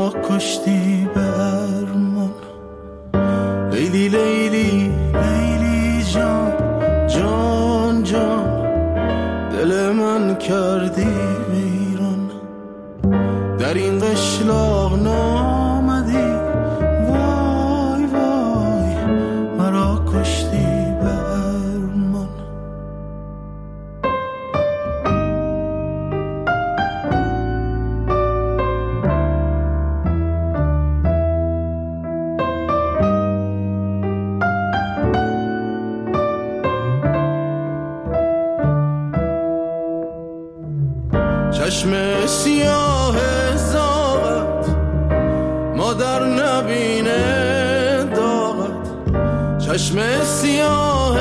مرا کشتی به ارمان. لیلی لیلی لیلی جان جان جان، دل من کردی ویران. در این قشلاق نامدی، وای وای مرا کشتی به ارمان. چشم سیاه زاغت مادر نبینه داغت. چشم سیاه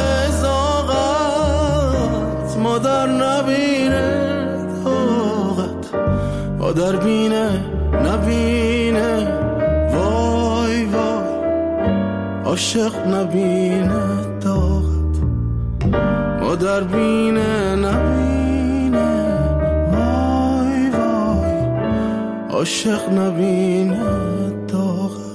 زاغت مادر نبینه داغت. مادر بینه نبینه وای وای، عاشق نبینه داغت. مادر بینه نبینه عاشق نبینه داغت.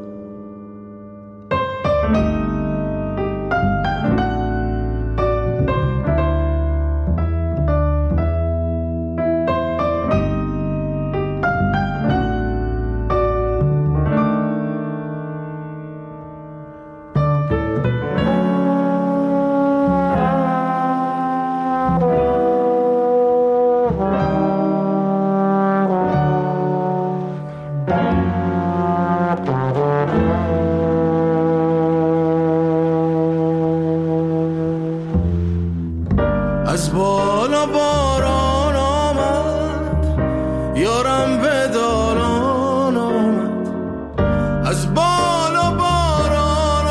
از بالا باران آمد یارم به دالان آمد. از بالا باران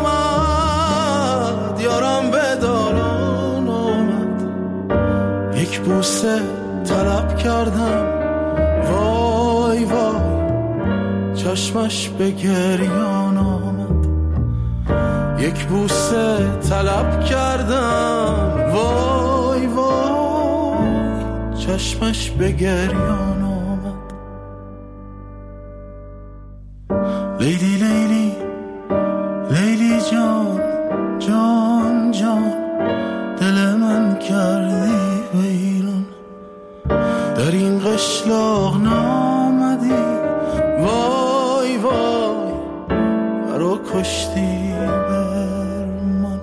آمد یارم به دالان آمد. یک بوسه طلب کردم وای وای، چشمش به گریان آمد. یک بوسه طلب کردم وای وای، چشمش به گریان آمد. لیلی لیلی لیلی جان جان جان، دل من کردی ویران. در این قشلاق نامدی وای وای، مرا کشتی برمان.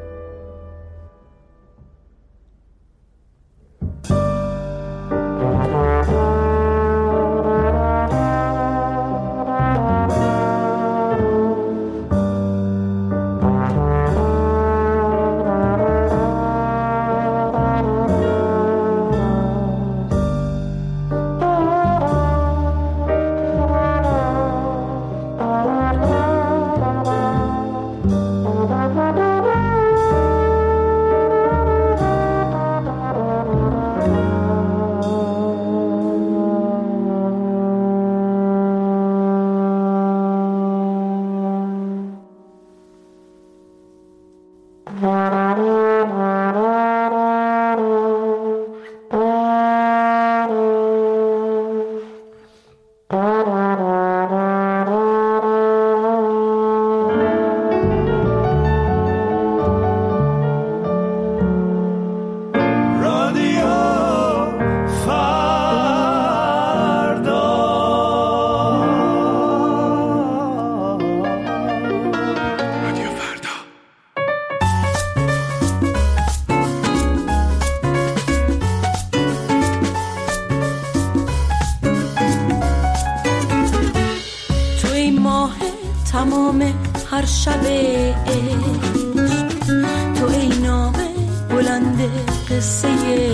هر شب تو ای نامه بلند قصه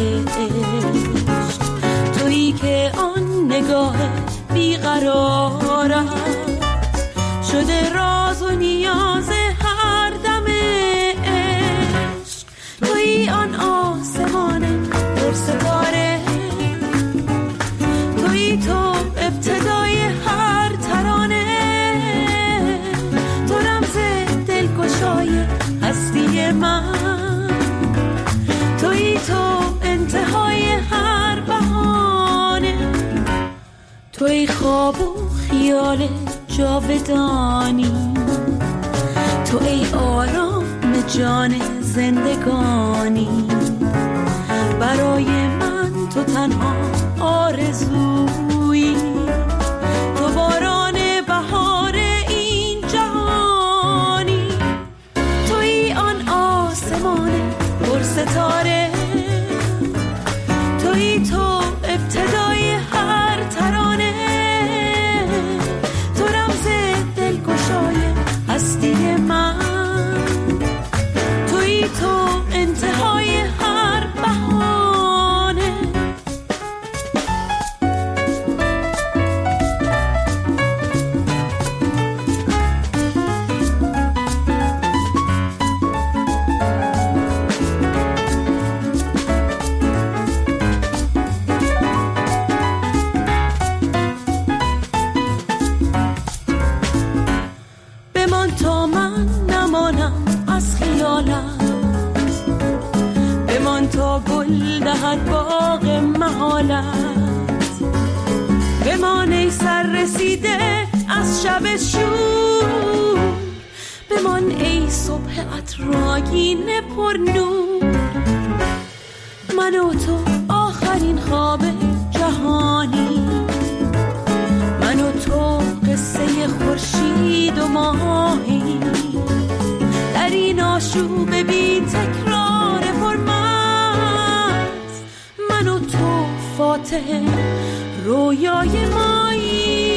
عشق، تویی که آن نگاه بیقرارم شده راز و نیاز هر دم عشق. تویی آن آسمان پر ستاره، تویی تو ابتدای هر ترانه، تو رمز دلگشای هستی من، تویی تو انتهای هر بهانه، تویی خواب و خیال جاودانی، تو ای آرام جان زندگانی، برای من تو تنها آرزویی، تو باران بهار این جهانی، تویی آن آسمان پر ستاره، تویی تو ابتدای هر ترانه، تو رمز دلگشای هستی من، تویی تو انتهای هر بهانه. بمان تا من نمانم از خیالت، بمان تا گل دهد باغ محالت، بمان ای سر رسیده از شب شور، بمان ای صبح عطرآگین پر نور، من و تو آخرین خواب جهانی، من و تو قصه خورشید و ماهی، در این آشوب بی تکرار فرمت، من و تو فاتح رویای مایی،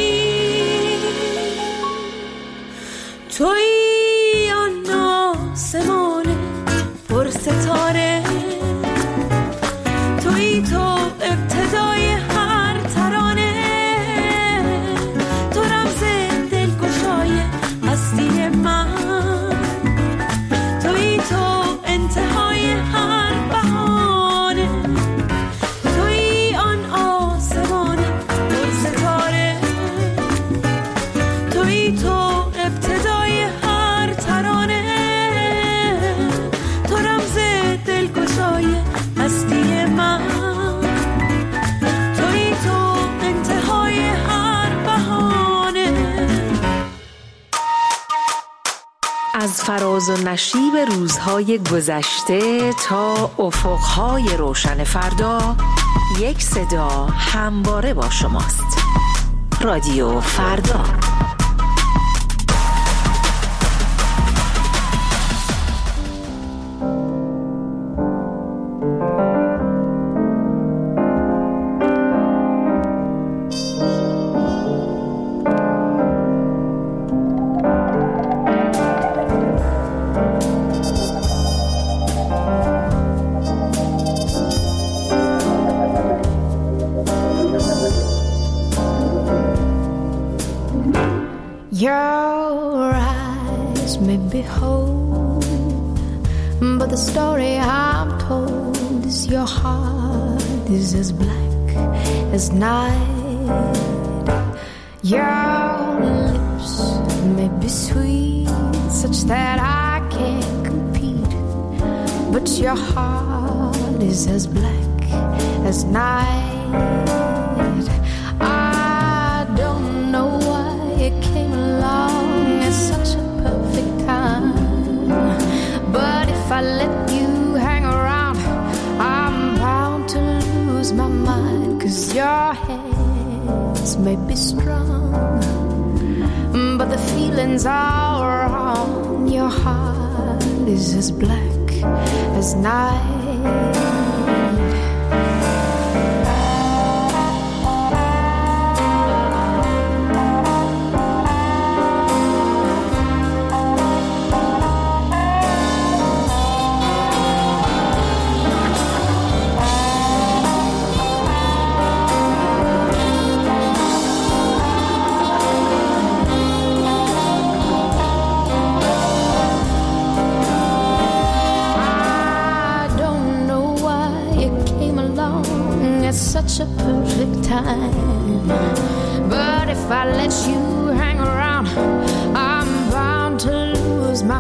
تویی آن آسمان پر ستاره، تویی تو ابتدای هر ترانه، تو رمز دلگشای هستی من، تویی تو انتهای هر بهانه، تویی آن آسمان پر ستاره، تویی تو ابتدای هر ترانه، تو رمز دلگشای هستی من، تویی تو انتهای هر بهانه. از فراز و نشیب روزهای گذشته تا افقهای روشن فردا، یک صدا همواره با شماست. رادیو فردا. Your eyes may behold, but the story I'm told is your heart is as black as night. Your lips may be sweet, such that I can't compete, but your heart is as black as night. I don't know why it came along at such a perfect time, but if I let you hang around, I'm bound to lose my mind. 'Cause your hands may be strong, but the feelings are wrong. Your heart is as black as night. Such a perfect time, but if I let you hang around, I'm bound to lose my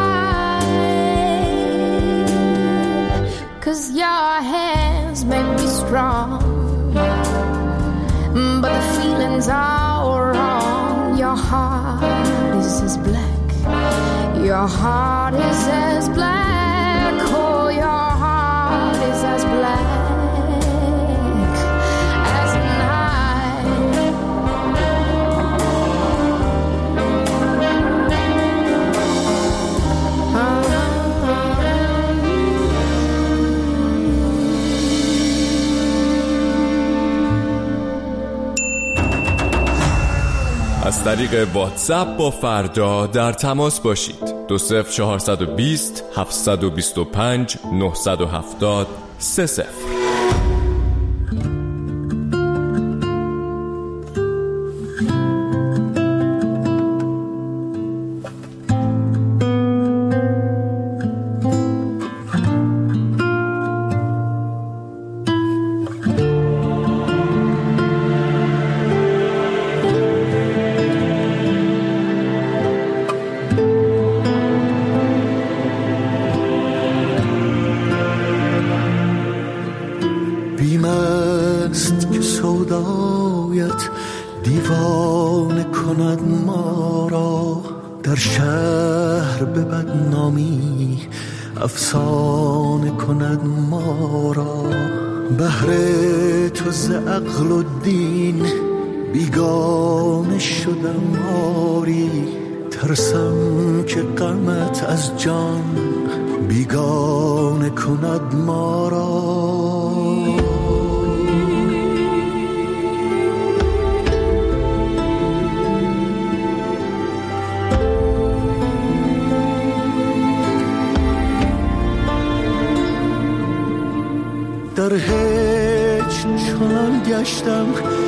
mind. 'Cause your hands may be strong, but the feelings are wrong. your heart is as black, oh, your heart is as black as night. از طریق واتساپ با فردا در تماس باشید. 20420 725 970 30. بیمست که سودایت دیوانه کند ما را، در شهر به بدنامی افسانه کند ما را. بهر تو ز عقل و دین بیگانه شدم آری، ترسم که غمت از جان بیگانه کند ما را. در هیچ چنان گشتم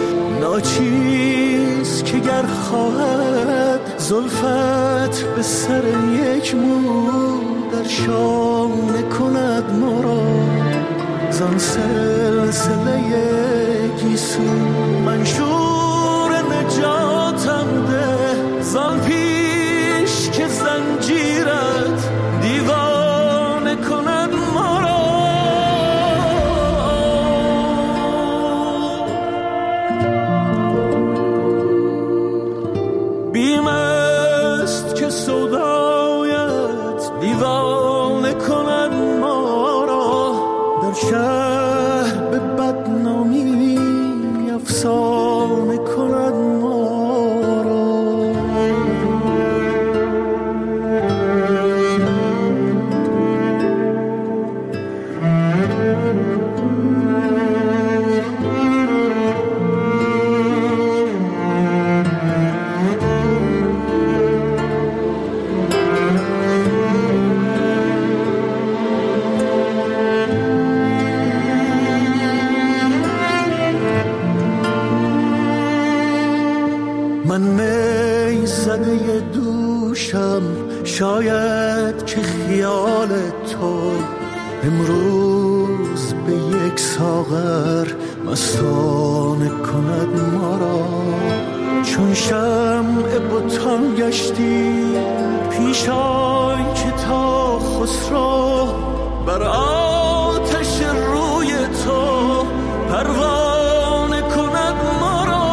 ناچیز که گر خواهد زلفت به سر یک مو در شانه کند ما را. زان سلسله گیسو منشور نجاتم ده، زان پیش که زنجیرت دیوانه کند ما را. سودایت دیوانه کند ما را، در شهر به بدنامی افسانه کند ما را. من می زده دوشم، شاید که خیال تو امروز به یک ساغر مستانه کند ما را. چون شمع بتان گشتی پیش آن که تا خسرو بر آتش روی تو پروانه کند ما را.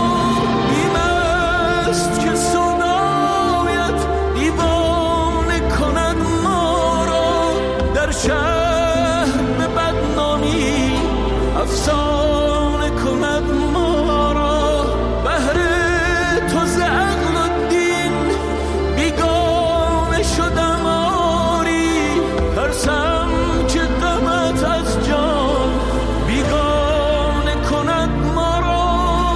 بیمست که سودایت دیوانه کند ما را، در شهر به بدنامی افسانه کند ما را. بهر تو ز عقل و دین بیگانه شدم آری، ترسم که غمت از جان بیگانه کند ما را.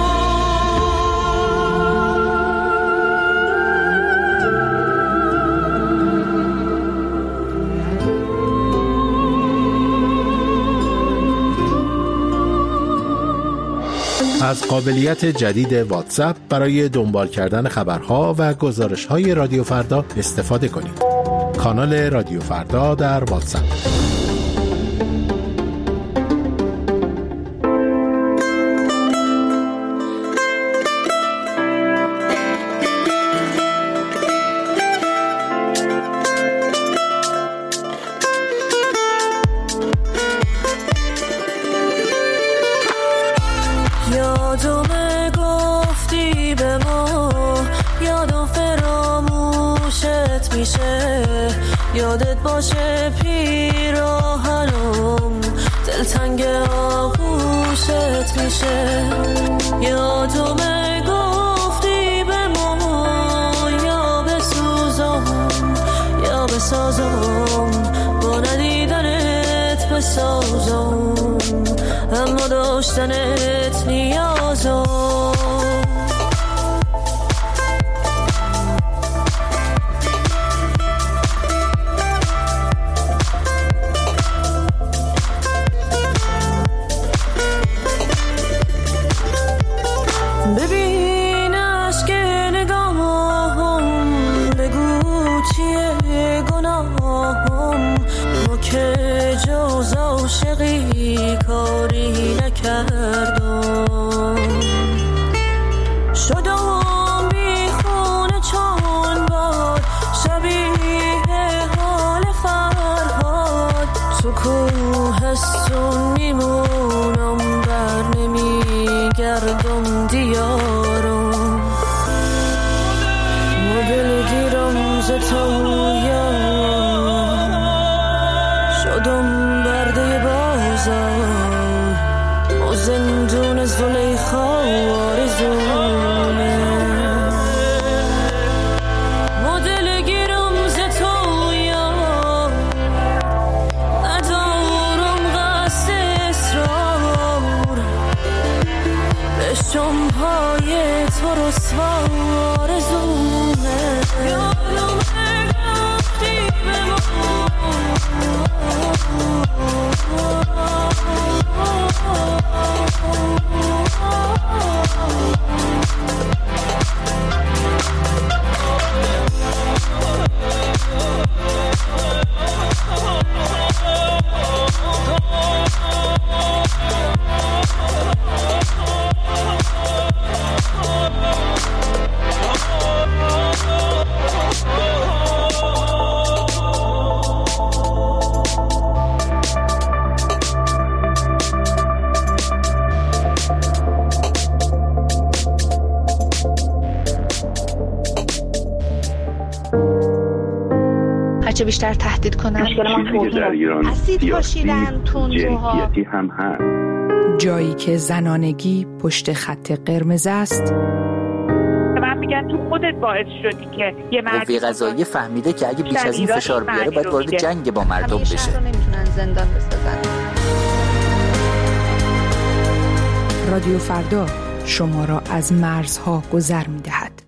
از قابلیت جدید واتساپ برای دنبال کردن خبرها و گزارش‌های رادیو فردا استفاده کنید. کانال رادیو فردا در واتساپ. یادم گفتی به ما، یادم فراموشت میشه. یادت باشه پیراهنم دلتنگ آغوشت میشه. یادمه گفتی به ما یا بسوزم یا بسازم، با ندیدنت بسازم اما داشتنت نیازم. ببین عشق نگاهم بگو چیه گناهم، ما که جز عاشقی کاری نکردم. شدم بی خونه چون باد شبیه حال فرهاد، تو کوهستون میمونم بر نمیگردم دیارم. مدل گیرم ز تویا شدم برده بازار، و زندون زلیخا آرزونه. مدل گیرم ز تویا ندارم قصد اصرار، بشم پای تو رسوا آرزونه. یادم گفتی به ما هرچه بیشتر تهدید کنن چیزی که در ایران اسید پاشیدن تندروها هم هست. جایی که زنانگی پشت خط قرمز است. من میگن تو خودت باعث شدی که یه قوه قضاییه فهمیده که اگه بیش از این فشار بیاره باید وارد جنگ با مردم بشه. رو نمیتونن زندان بسازن. رادیو فردا شما را از مرزها گذر می‌دهد.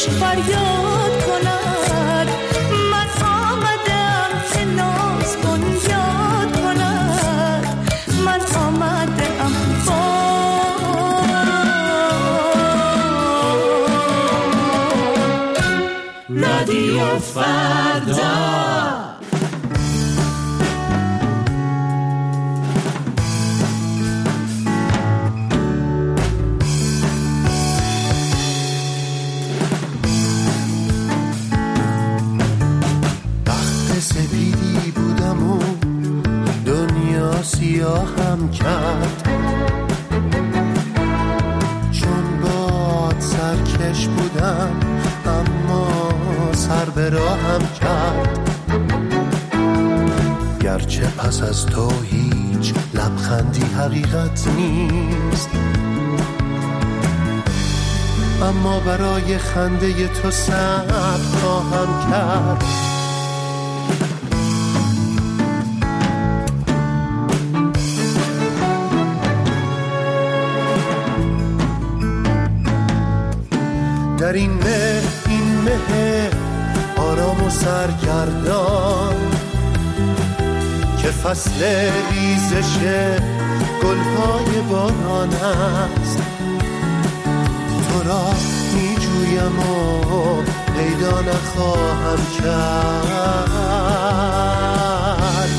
فریاد کند. من آمدم که ناز بنیاد کند. من آمدم رادیو فردا. سپیدی بودم و دنیا سیاهم کرد، چون باد سرکش بودم اما سر به راهم کرد. گرچه پس از تو هیچ لبخندی حقیقت نیست، اما برای خنده تو صبر خواهم کرد. در این مه آرام و سرگردان که فصل ریزش گلهای باران است، تو را می جویم و پیدا نخواهم کرد.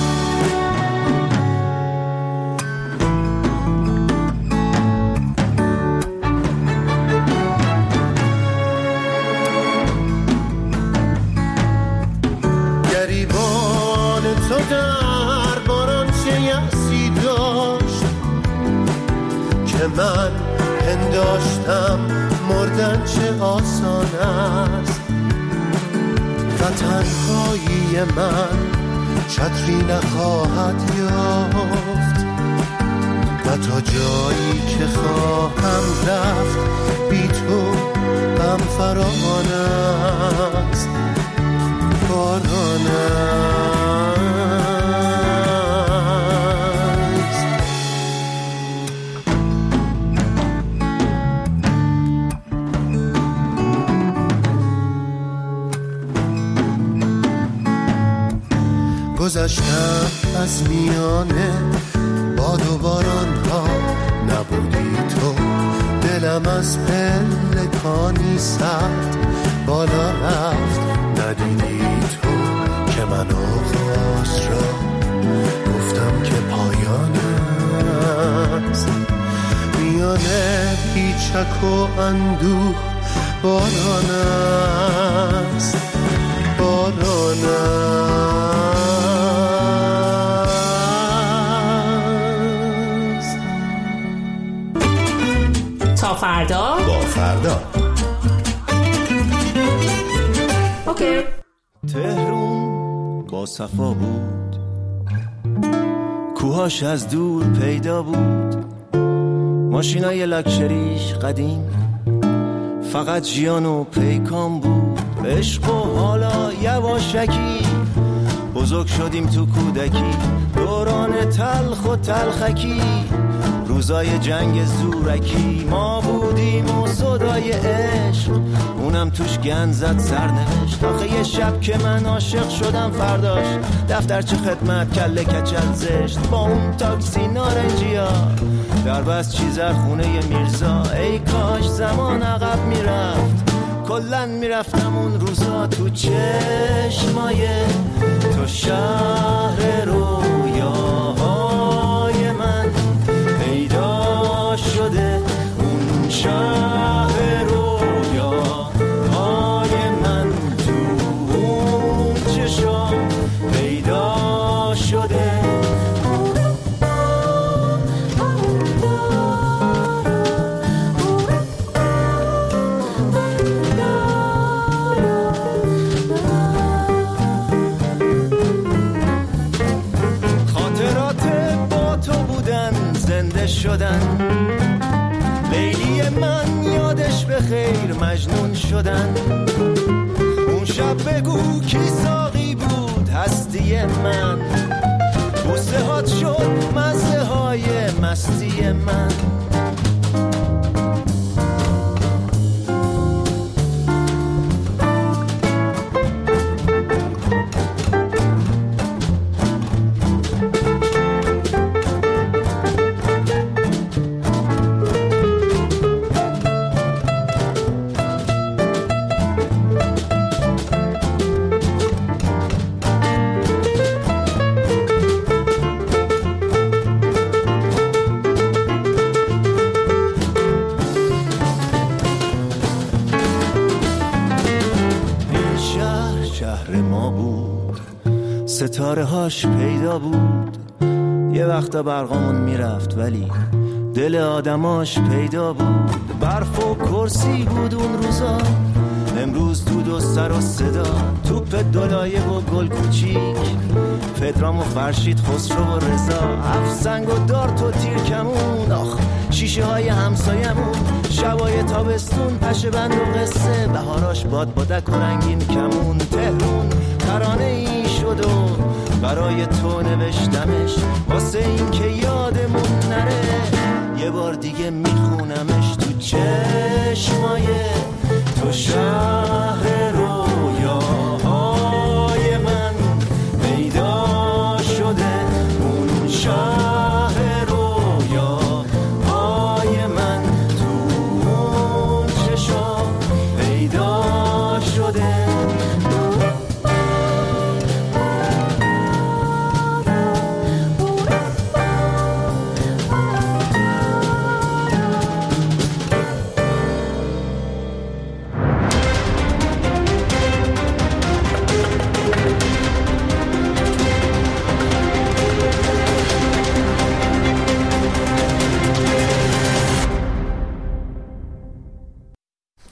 تو در باران چه یأسی داشت که من پنداشتم مردن چه آسان است. و تنهایی من چتری نخواهد یافت و تا جایی که خواهم رفت بی تو غم فراوان است. باران گذشتم از میانه باد و باران ها، نبودی تو دلم از پلکانی سرد بالا رفت. ندیدی تو که من آغاز را گفتم که پایان است. میانه پیچک و اندوه باران است، باران است. تا فردا با فردا. اوکی. تهرون با صفا بود، کوهاش از دور پیدا بود، ماشینای لکشریش قدیم، فقط جیان و پیکان بود. عشق و حالا یواشکی بزرگ شدیم تو کودکی، دوران تلخ و تلخکی، روزای جنگ زورکی. ما بودیم و صدای عشق اونم توش گند زد سرنوشت. آخه یه شب که من عاشق شدم فرداش دفترچه خدمت کله کچل زشت با اون تاکسی نارنجیا در بس چیزر خونه میرزا. ای کاش زمان عقب میرفت، کلن میرفتم اون روزا تو چشمای تو شهر رویاهای من پیدا شده. اون شهر رویاهای من تو اون چشم پیدا شده. شدن لیلی من یادش به خیر مجنون شدن. اون شب بگو کی ساقی بود هستی من، بوسه هات شد مزه های مستی من. ستاره هاش پیدا بود. یه وقتا برقامون میرفت ولی دل آدماش پیدا بود. برف و کرسی بود اون روزا، امروز دود و سر و صدا. توپ دولایه و گل کوچیک، پدرام و فرشید، خسرو و رضا. افسنگ و دارت و تیر کمون، آخ شیشه های همسایمون. شبای تابستون پشه بند و قصه، بهاراش باد بادک و رنگین کمون. تهرون ترانه ای شد و برای تو نوشتمش، واسه این که یادمون نره. یه بار دیگه میخونمش تو چشم